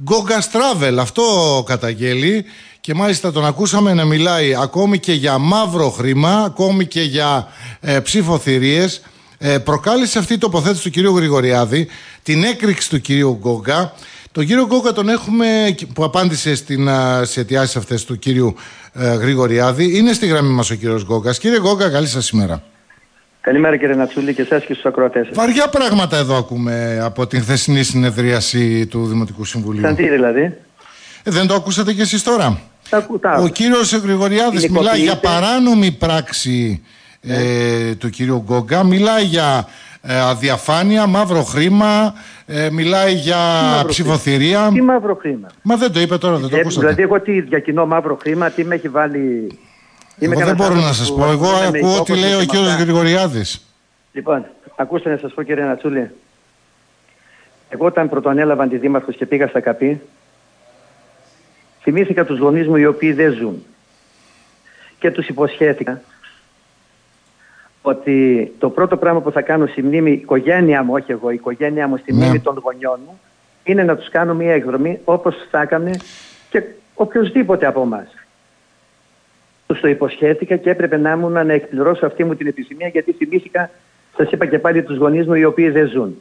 Γκόγκας Travel, αυτό καταγγέλει, και μάλιστα τον ακούσαμε να μιλάει ακόμη και για μαύρο χρήμα, ακόμη και για ψηφοθυρίες. Προκάλεσε αυτή η τοποθέτηση του κυρίου Γρηγοριάδη την έκρηξη του κυρίου Γκόγκα. Τον κύριο Γκόγκα τον έχουμε, που απάντησε στις αιτιάσεις αυτές του κύριου Γρηγοριάδη. Είναι στη γραμμή μας ο κύριος Γκόγκας. Κύριε Γκόγκα, καλή σας ημέρα. Καλημέρα κύριε Νατσούλη και εσάς και στους ακροατές σας. Βαριά πράγματα εδώ ακούμε από την χθεσινή συνεδρίαση του Δημοτικού Συμβουλίου. Σαν τι δηλαδή? Δεν το ακούσατε κι εσείς τώρα? Ο κύριος Γρηγοριάδης μιλάει για παράνομη πράξη του κύριου Γκόγκα, μιλάει για αδιαφάνεια, μαύρο χρήμα, μιλάει για ψηφοθυρία. Τι μαύρο χρήμα? Μα δεν το είπε τώρα, δεν το ακούσατε? Δηλαδή εγώ τι διακινώ μαύρο χρήμα, τι με έχει βάλει? Εγώ δεν μπορώ να σας πω, εγώ ακούω τι λέει ο κύριος Γρηγοριάδης. Λοιπόν, ακούστε να σας πω κύριε Νατσούλη. Εγώ όταν πρωτοανέλαβα αντιδήμαρχος και πήγα στα ΚΑΠΗ, θυμήθηκα τους γονείς μου οι οποίοι δεν ζουν και τους υποσχέθηκα ότι το πρώτο πράγμα που θα κάνω στη μνήμη, η οικογένειά μου, όχι εγώ, η οικογένειά μου στη μνήμη των γονιών μου, είναι να τους κάνω μια εκδρομή όπως θα έκανε και οποιοδήποτε από εμάς. Τους το υποσχέθηκα και έπρεπε να εκπληρώσω αυτή μου την επιθυμία, γιατί θυμήθηκα, σας είπα και πάλι, τους γονείς μου οι οποίοι δεν ζουν.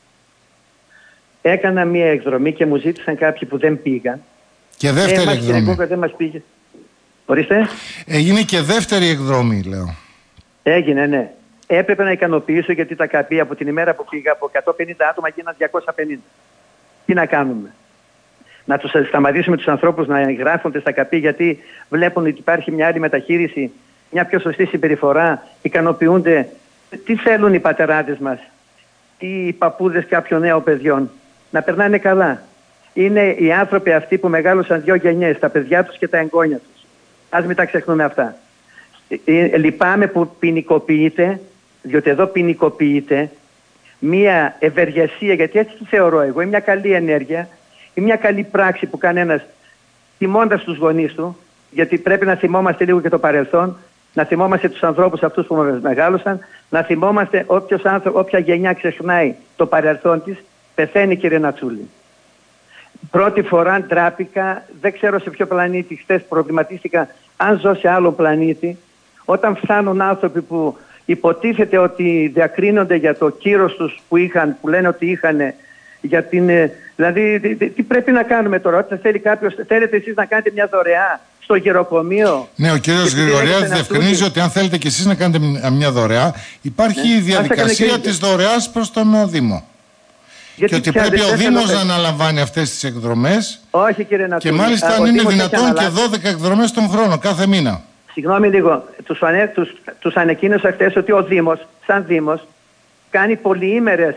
Έκανα μια εκδρομή και μου ζήτησαν κάποιοι που δεν πήγαν. Και δεύτερη εκδρομή. Δεν μας πήγε. Ορίστε. Έγινε και δεύτερη εκδρομή, λέω. Έγινε, ναι. Έπρεπε να ικανοποιήσω, γιατί τα ΚΑΠΗ από την ημέρα που πήγα από 150 άτομα γίνανε 250. Τι να κάνουμε? Να τους σταματήσουμε τους ανθρώπους να εγγράφονται στα ΚΑΠΗ, γιατί βλέπουν ότι υπάρχει μια άλλη μεταχείριση, μια πιο σωστή συμπεριφορά, ικανοποιούνται? Τι θέλουν οι πατεράδες μας, οι παππούδες κάποιων νέων παιδιών? Να περνάνε καλά. Είναι οι άνθρωποι αυτοί που μεγάλωσαν 2 γενιές, τα παιδιά τους και τα εγγόνια τους. Ας μην τα ξεχνούμε αυτά. Λυπάμαι που ποινικοποιείται, διότι εδώ ποινικοποιείται μια ευεργεσία, γιατί έτσι τη θεωρώ εγώ, είναι μια καλή ενέργεια, είναι μια καλή πράξη που κάνει ένας θυμώντας τους γονείς του, γιατί πρέπει να θυμόμαστε λίγο και το παρελθόν, να θυμόμαστε τους ανθρώπους αυτούς που μας μεγάλωσαν, να θυμόμαστε όποια γενιά ξεχνάει το παρελθόν της, πεθαίνει κύριε Νατσούλη. Πρώτη φορά ντράπηκα, δεν ξέρω σε ποιο πλανήτη, χτες προβληματίστηκα αν ζω σε άλλο πλανήτη, όταν φτάνουν άνθρωποι που υποτίθεται ότι διακρίνονται για το κύρος τους που είχαν, που λένε ότι είχαν, για την, δηλαδή τι πρέπει να κάνουμε τώρα? Όταν θέλει κάποιος, θέλετε εσείς να κάνετε μια δωρεά στο γεροκομείο? Ναι, ο κύριος Γρηγοριάδης διευκρινίζει ότι αν θέλετε και εσείς να κάνετε μια δωρεά, υπάρχει η διαδικασία της δωρεάς προς τον Δήμο. Και ότι πρέπει ο Δήμος να αναλαμβάνει αυτές τις εκδρομές. Όχι κύριε Νατσούλη. Και μάλιστα αν είναι δυνατόν και 12 εκδρομές τον χρόνο, κάθε μήνα. Συγγνώμη λίγο, τους ανακοίνωσα χθες ότι ο Δήμος, σαν Δήμος, κάνει πολυήμερες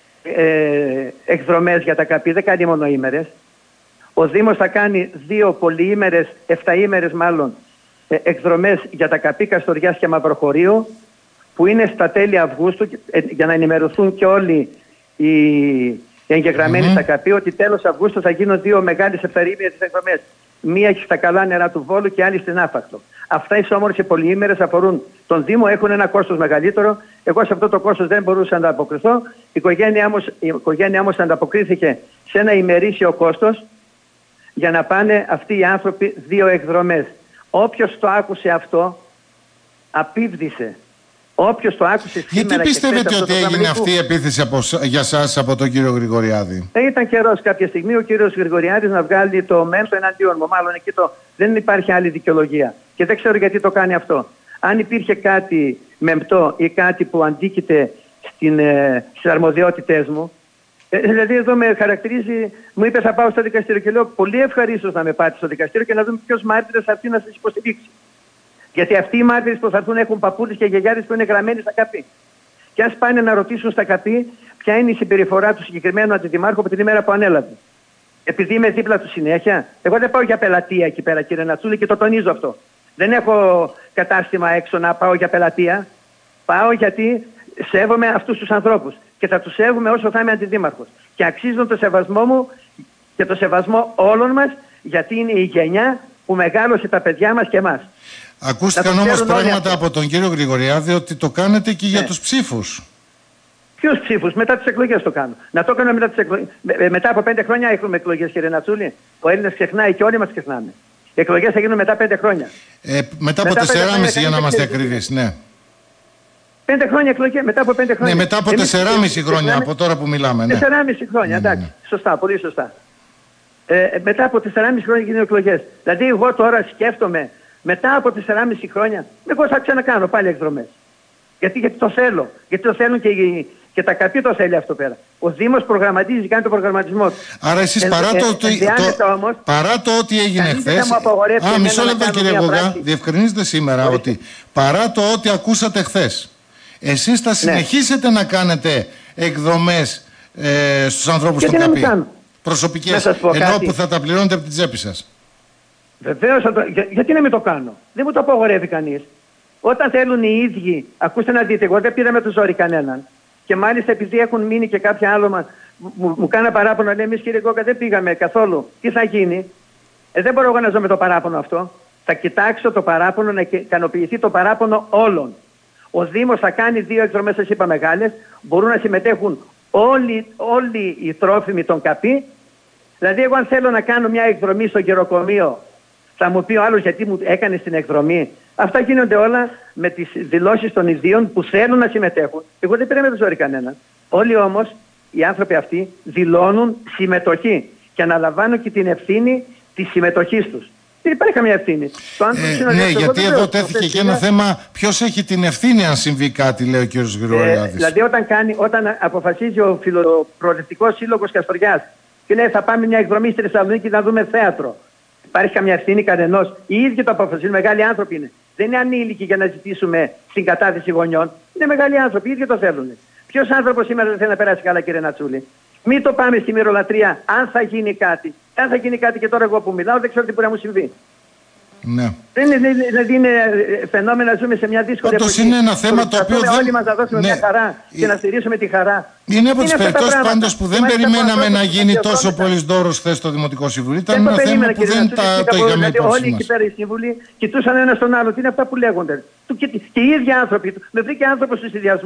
εκδρομές για τα ΚΑΠΗ, δεν κάνει μονοήμερες. Ο Δήμος θα κάνει 2 πολυήμερες, 7ήμερες μάλλον, εκδρομές για τα ΚΑΠΗ Καστοριάς και Μαυροχωρίου, που είναι στα τέλη Αυγούστου, για να ενημερωθούν και όλοι οι εγγεγραμμένοι στα ΚΑΠΗ, ότι τέλος Αυγούστου θα γίνουν 2 μεγάλες 7ήμερες εκδρομές. Μία στα καλά νερά του Βόλου και άλλη στην Άφακτο. Αυτά οι όμορφες πολυήμερες αφορούν τον Δήμο, έχουν ένα κόστος μεγαλύτερο. Εγώ σε αυτό το κόστος δεν μπορούσα να ανταποκριθώ. Η οικογένειά μου ανταποκρίθηκε σε ένα ημερήσιο κόστος για να πάνε αυτοί οι άνθρωποι 2 εκδρομές. Όποιος το άκουσε αυτό, απίβδησε. Όποιος το άκουσε σήμερα. Γιατί πιστεύετε ότι έγινε αυτή η επίθεση για σας από τον κύριο Γρηγοριάδη? Ήταν καιρός κάποια στιγμή ο κύριος Γρηγοριάδης να βγάλει το μέλο εναντίον μου. Μάλλον εκεί δεν υπάρχει άλλη δικαιολογία. Και δεν ξέρω γιατί το κάνει αυτό. Αν υπήρχε κάτι μεμπτό ή κάτι που αντίκειται στις αρμοδιότητές μου, δηλαδή εδώ με χαρακτηρίζει, μου είπε θα πάω στο δικαστήριο και λέω πολύ ευχαρίστως να με πάτε στο δικαστήριο και να δούμε ποιος μάρτυρας θα έρθει να σας υποστηρίξει. Γιατί αυτοί οι μάρτυρες που θα έρθουν έχουν παππούδες και γιαγιάδες που είναι γραμμένοι στα ΚΑΠΗ. Και ας πάνε να ρωτήσουν στα ΚΑΠΗ ποια είναι η συμπεριφορά του συγκεκριμένου αντιδημάρχου από την ημέρα που ανέλαβε. Επειδή είμαι δίπλα του συνέχεια, εγώ δεν πάω για πελατεία εκεί πέρα κύριε Νατσούλη και το τονίζω αυτό. Δεν έχω κατάστημα έξω να πάω για πελατεία. Πάω γιατί σέβομαι αυτούς τους ανθρώπους και θα τους σέβομαι όσο θα είμαι αντιδήμαρχος. Και αξίζουν το σεβασμό μου και το σεβασμό όλων μας, γιατί είναι η γενιά που μεγάλωσε τα παιδιά μας και εμάς. Ακούστηκαν όμως πράγματα από τον κύριο Γρηγοριάδη ότι το κάνετε και για τους ψήφους. Ποιους ψήφους? Μετά τις εκλογές το κάνω. Να το κάνω μετά τις εκλογές. Μετά από 5 χρόνια έχουμε εκλογές, κύριε Νατσούλη. Ο Έλληνας ξεχνάει και όλοι μας ξεχνάμε. Οι εκλογές θα γίνουν μετά 5 χρόνια. Μετά από 4,5 για να είμαστε ακριβείς, ναι. 5 χρόνια εκλογές, μετά από 5 χρόνια. Ναι, μετά από 4,5 χρόνια από τώρα που μιλάμε. Ναι. 4,5 χρόνια, εντάξει. Ναι. Σωστά, πολύ σωστά. Μετά από 4,5 χρόνια γίνουν εκλογές. Δηλαδή, εγώ τώρα σκέφτομαι, μετά από 4,5 χρόνια, εγώ θα ξανακάνω πάλι εκδρομές. Γιατί το θέλω. Γιατί το θέλουν και τα ΚΑΠΗ το θέλει αυτό πέρα. Ο Δήμος προγραμματίζει, κάνει τον προγραμματισμό του. Άρα εσείς παρά το ότι έγινε χθες. Μισό λεπτό κύριε Γκόγκα, διευκρινίζετε σήμερα ότι παρά το ότι ακούσατε χθες, εσείς θα συνεχίσετε να κάνετε εκδρομές στους ανθρώπους του ΚΑΠΗ. Προσωπικές, ενώ που θα τα πληρώνετε από την τσέπη σας. Βεβαίως, γιατί να μην το κάνω. Δεν μου το απαγορεύει κανείς. Όταν θέλουν οι ίδιοι, ακούστε να δείτε, εγώ δεν πήρα με το ζόρι κανέναν. Και μάλιστα επειδή έχουν μείνει και κάποια άλομα, μου κάνα παράπονο, λέει εμείς κύριε Γκόγκα δεν πήγαμε καθόλου. Τι θα γίνει? Δεν μπορώ εγώ να ζω με το παράπονο αυτό. Θα κοιτάξω το παράπονο, να ικανοποιηθεί το παράπονο όλων. Ο Δήμος θα κάνει 2 εκδρομές, σας είπα, μεγάλες. Μπορούν να συμμετέχουν όλοι οι τρόφιμοι των ΚΑΠΗ. Δηλαδή, εγώ αν θέλω να κάνω μια εκδρομή στο γεροκομείο, θα μου πει ο άλλος γιατί μου έκανε την εκδρομή. Αυτά γίνονται όλα με τις δηλώσεις των ιδίων που θέλουν να συμμετέχουν. Εγώ δεν πήρα με το ζόρι κανένα. Όλοι όμως οι άνθρωποι αυτοί δηλώνουν συμμετοχή και αναλαμβάνουν και την ευθύνη της συμμετοχής τους. Δεν υπάρχει καμία ευθύνη. Ναι, γιατί εδώ τέθηκε και ένα θέμα ποιος έχει την ευθύνη αν συμβεί κάτι, λέει ο κ. Γρηγοριάδης. Δηλαδή όταν αποφασίζει ο Φιλοπροοδευτικός Σύλλογος Καστοριάς και λέει θα πάμε μια εκδρομή στη Θεσσαλονίκη να δούμε θέατρο. Υπάρχει καμιά ευθύνη κανενός? Οι ίδιοι το αποφασίζουν, μεγάλοι άνθρωποι είναι. Δεν είναι ανήλικοι για να ζητήσουμε συγκατάθεση γονιών. Είναι μεγάλοι άνθρωποι, οι ίδιοι το θέλουν. Ποιος άνθρωπος σήμερα δεν θέλει να περάσει καλά, κύριε Νατσούλη? Μην το πάμε στη μυρολατρεία, αν θα γίνει κάτι. Αν θα γίνει κάτι και τώρα εγώ που μιλάω, δεν ξέρω τι μπορεί να μου συμβεί. Ναι. Δηλαδή είναι φαινόμενο να ζούμε σε μια δύσκολη εποχή. Είναι ένα θέμα το οποίο όλοι μας να δώσουμε μια χαρά και να στηρίσουμε τη χαρά. Είναι από τις περιπτώσεις πάντως που δεν περιμέναμε να γίνει τόσο πολύς δώρος χθες στο Δημοτικό Συμβουλίο. Ήταν ένα θέμα που δεν το είχαμε υπόψη μας. Όλοι εκεί πέρα οι σύμβουλοι κοιτούσαν ένα στον άλλο. Τι είναι αυτά που λέγονται? Και οι ίδιοι άνθρωποι. Με βρήκε άνθρωπος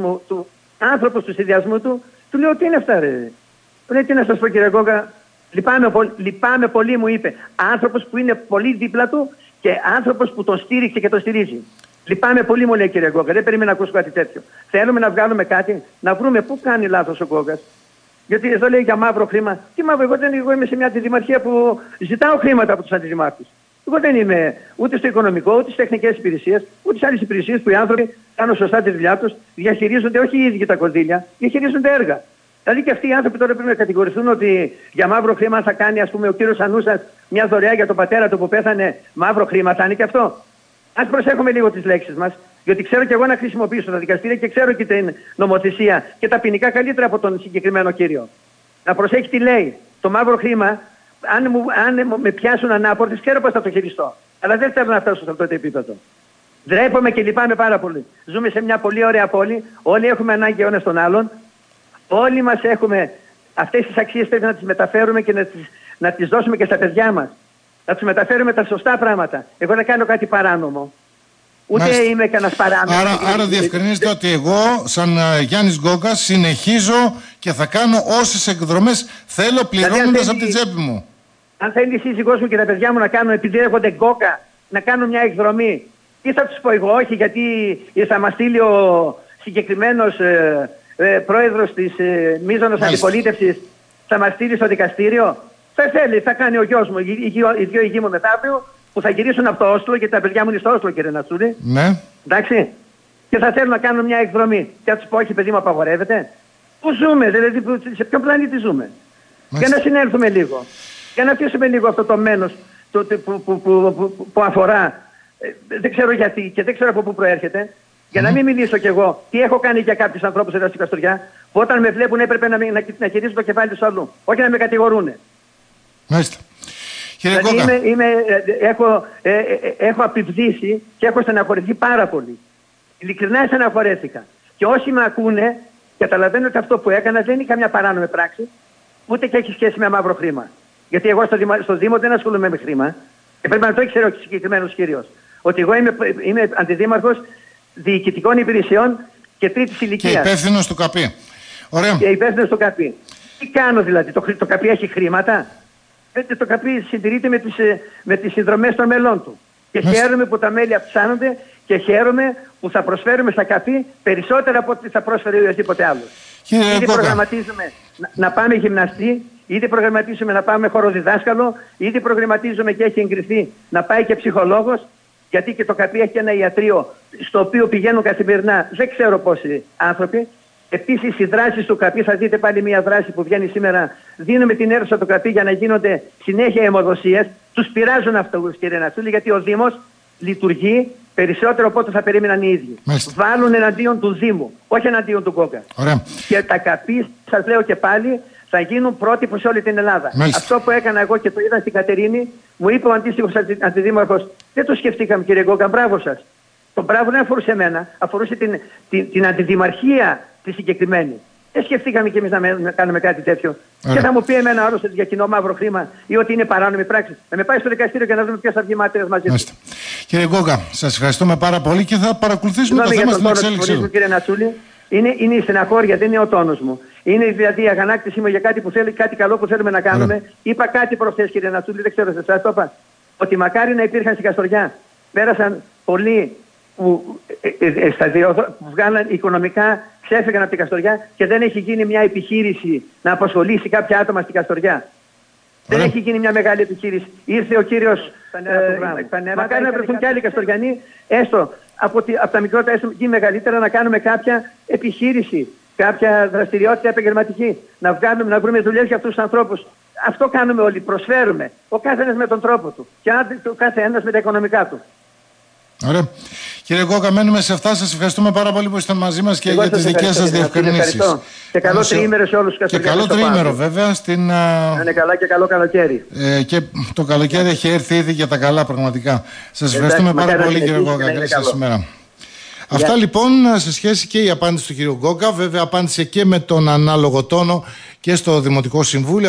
του συνδυασμού του. Του λέω τι είναι αυτά ρε? Του λέει τι να σας πω κύριε Γκόγκα? Λυπάμαι πολύ, μου είπε. Άνθρωπος που είναι πολύ δίπλα του και άνθρωπος που τον στήριξε και τον στηρίζει. Λυπάμαι πολύ, μου λέει κύριε Γκόγκα. Δεν περίμενα να ακούσω κάτι τέτοιο. Θέλουμε να βγάλουμε κάτι, να βρούμε πού κάνει λάθος ο Γκόγκας. Γιατί εδώ λέει για μαύρο χρήμα. Τι μαύρο? Εγώ είμαι σε μια αντιδημαρχία που ζητάω χρήματα από τους αντιδημάρχους. Εγώ δεν είμαι ούτε στο οικονομικό, ούτε στις τεχνικές υπηρεσίες, ούτε σε άλλες υπηρεσίες που οι άνθρωποι κάνουν σωστά τη δουλειά τους, διαχειρίζονται όχι οι ίδιοι τα κονδύλια, διαχειρίζονται έργα. Δηλαδή και αυτοί οι άνθρωποι τώρα πρέπει να κατηγορηθούν ότι για μαύρο χρήμα θα κάνει, ας πούμε, ο κύριος Ανούσας μια δωρεά για τον πατέρα του που πέθανε. Μαύρο χρήμα θα είναι και αυτό. Ας προσέχουμε λίγο τις λέξεις μας, γιατί ξέρω και εγώ να χρησιμοποιήσω τα δικαστήρια και ξέρω και την νομοθεσία και τα ποινικά καλύτερα από τον συγκεκριμένο κύριο. Να προσέχει τι λέει. Το μαύρο χρήμα, αν με πιάσουν ανάπορτες, ξέρω πώς θα το χειριστώ. Αλλά δεν θέλω να φτάσω σε αυτό το επίπεδο. Ντρέπομαι και λυπάμαι πάρα πολύ. Ζούμε σε μια πολύ ωραία πόλη. Όλοι έχουμε ανάγκη ο ένας τον άλλον. Όλοι μας έχουμε αυτές τις αξίες, πρέπει να τις μεταφέρουμε και να τις δώσουμε και στα παιδιά μας. Να τους μεταφέρουμε τα σωστά πράγματα. Εγώ δεν κάνω κάτι παράνομο. Ούτε είμαι κανένας παράνομος. Άρα διευκρινίζετε ότι εγώ, σαν Γιάννης Γκόγκας, συνεχίζω και θα κάνω όσες εκδρομές θέλω, πληρώνοντας από την τσέπη μου. Αν θέλει η σύζυγός μου και τα παιδιά μου να κάνουν, επειδή έρχονται Γκόκα, να κάνουν μια εκδρομή, τι θα τους πω εγώ? Όχι, γιατί θα μας στείλει ο συγκεκριμένος πρόεδρος της μείζωνος αντιπολίτευσης, θα μας στείλει στο δικαστήριο. Θα κάνει ο γιος μου, οι δύο γη μου μεθαύριο, που θα γυρίσουν από το Όσλο, γιατί τα παιδιά μου είναι στο Όσλο, κύριε Νατσούλη. Ναι. Εντάξει. Και θα θέλουν να κάνουν μια εκδρομή. Και θα τους πω, όχι παιδί μου, απαγορεύεται. Πού ζούμε, δηλαδή, σε ποιο πλανήτη ζούμε? Για να συνέλθουμε λίγο. Για να αφήσουμε λίγο αυτό το μένος που αφορά. Δεν ξέρω γιατί και δεν ξέρω από πού προέρχεται. Για να μην μιλήσω κι εγώ τι έχω κάνει για κάποιους ανθρώπους εδώ στην Καστοριά, που όταν με βλέπουν έπρεπε να γυρίσουν το κεφάλι τους αλλού. Όχι να με κατηγορούν. Μάλιστα. Δηλαδή έχω απειβδίσει και έχω στεναχωρηθεί πάρα πολύ. Ειλικρινά στεναχωρέθηκα. Και όσοι με ακούνε, καταλαβαίνουν ότι αυτό που έκανα δεν είναι καμιά παράνομη πράξη, ούτε και έχει σχέση με μαύρο χρήμα. Γιατί εγώ στο Δήμο δεν ασχολούμαι με χρήμα. Και πρέπει να το ήξερε ο συγκεκριμένος κύριος. Ότι εγώ είμαι αντιδήμαρχος διοικητικών υπηρεσιών και τρίτης ηλικίας. Και υπεύθυνος του ΚΑΠΗ. Ωραία. Και υπεύθυνος στο ΚΑΠΗ. Τι κάνω δηλαδή, το ΚΑΠΗ έχει χρήματα? Το ΚΑΠΗ συντηρείται με τις συνδρομές των μελών του. Και χαίρομαι που τα μέλη αυξάνονται και χαίρομαι που θα προσφέρουμε στα ΚΑΠΗ περισσότερα από ό,τι θα πρόσφερε οποιοδήποτε άλλο. Ήδη προγραμματίζουμε να πάμε γυμναστή, ήδη προγραμματίζουμε να πάμε χοροδιδάσκαλο, ήδη προγραμματίζουμε και έχει εγκριθεί να πάει και ψυχολόγος, γιατί και το ΚΑΠΗ έχει ένα ιατρείο στο οποίο πηγαίνουν καθημερινά δεν ξέρω πόσοι άνθρωποι. Επίσης οι δράσεις του ΚΑΠΗ, θα δείτε πάλι μια δράση που βγαίνει σήμερα, δίνουμε την αίρουσα του ΚΑΠΗ για να γίνονται συνέχεια αιμοδοσίες. Τους πειράζουν αυτούς, κύριε Νατσούλη, γιατί ο Δήμος λειτουργεί περισσότερο από ό,τι θα περίμεναν οι ίδιοι. Βάλουν εναντίον του Δήμου, όχι εναντίον του Γκόγκα. Και τα ΚΑΠΗ, σας λέω και πάλι, θα γίνουν πρότυπο σε όλη την Ελλάδα. Αυτό που έκανα εγώ και το είδα στην Κατερίνη, μου είπε ο αντίστοιχος αντιδήμαρχος, δεν το σκεφτήκαμε κύριε Γκόγκα, μπράβο σας. Το μπράβο δεν αφορούσε εμένα, αφορούσε την αντιδημαρχία τη συγκεκριμένη. Δεν σκεφτήκαμε κι εμείς να κάνουμε κάτι τέτοιο. Και θα μου πει εμένα άλλος για κοινό μαύρο χρήμα ή ότι είναι παράνομη πράξη. Να με πάει στο δικαστήριο και να δούμε ποιος θα βγει μάρτυρας μαζί του. Κύριε Γκόγκα, σας ευχαριστούμε πάρα πολύ και θα παρακολουθήσουμε το θέμα στην εξέλιξή του. Κύριε Νατσούλη, είναι η στεναχώρια, δεν είναι ο τόνος μου. Είναι δηλαδή η αγανάκτησή μου για κάτι καλό που θέλουμε να κάνουμε. Είπα κάτι προχθές, κύριε Νατσούλη, δεν ξέρω σε εσάς το είπα. Ότι μακάρι να υπήρχαν στην Καστοριά. Πέρασαν πολλοί που βγάλαν οικονομικά, ξέφυγαν από την Καστοριά και δεν έχει γίνει μια επιχείρηση να απασχολήσει κάποια άτομα στην Καστοριά. Δεν έχει γίνει μια μεγάλη επιχείρηση. Ήρθε ο κύριος μακάρι να βρεθούν και άλλοι Καστοριανοί, έστω από τα μικρότερα έστω και μεγαλύτερα, να κάνουμε κάποια επιχείρηση, κάποια δραστηριότητα επαγγελματική. Να βρούμε δουλειές για αυτούς τους ανθρώπους. Αυτό κάνουμε όλοι. Προσφέρουμε. Ο καθένας με τον τρόπο του. Και ο καθένας με τα οικονομικά του. Ωραία. Κύριε Γκόγκα, μένουμε σε αυτά. Σας ευχαριστούμε πάρα πολύ που ήσασταν μαζί μας και για τις δικές σας διευκρινήσεις. Και καλό τριήμερο σε όλους τους Καστοριανούς. Και καλό τριήμερο βέβαια. Να είναι καλά και καλό καλοκαίρι. Και το καλοκαίρι έχει έρθει ήδη για τα καλά πραγματικά. Σας ευχαριστούμε πάρα πολύ κύριε Γκόγκα. Καλή σας ημέρα. Αυτά λοιπόν σε σχέση και η απάντηση του κύριου Γκόγκα. Βέβαια απάντησε και με τον ανάλογο τόνο και στο Δημοτικό Συμβούλιο.